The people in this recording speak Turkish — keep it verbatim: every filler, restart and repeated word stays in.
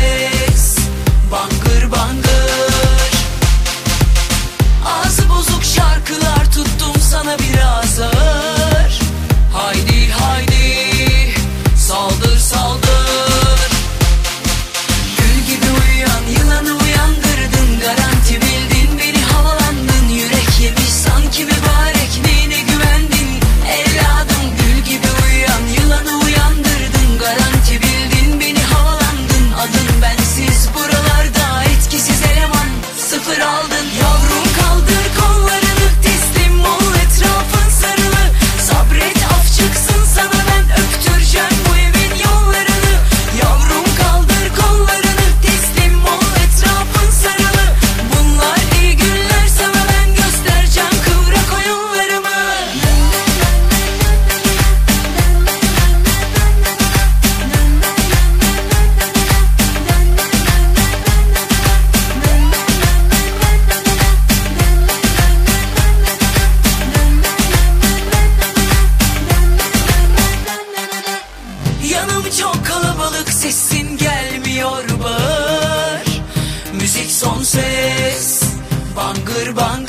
ses, bangır bangır. Ağzı bozuk şarkılar tuttum sana biraz ağır. Haydi haydi saldır saldır. Gül gibi uyuyan yılanı uyandırdın, garanti bildin beni havalandın. Yürek yemiş sanki mübarek, neyine güvendin evladım. Gül gibi uyuyan yılanı uyandırdın, garanti bildin beni havalandın. Adın bensiz buralarda etkisiz eleman, sıfır aldın. Yavrum kaldır kollarını, teslim ol etrafın sarılı. Sabret af çıksın sana, ben öptüreceğim bu evin yollarını. Yavrum kaldır kollarını, teslim ol etrafın sarılı. Bunlar iyi günler, sana ben göstereceğim kıvrak oyunlarımı. Yanım çok kalabalık, sesin gelmiyor bağır. Müzik son ses, bangır bangır.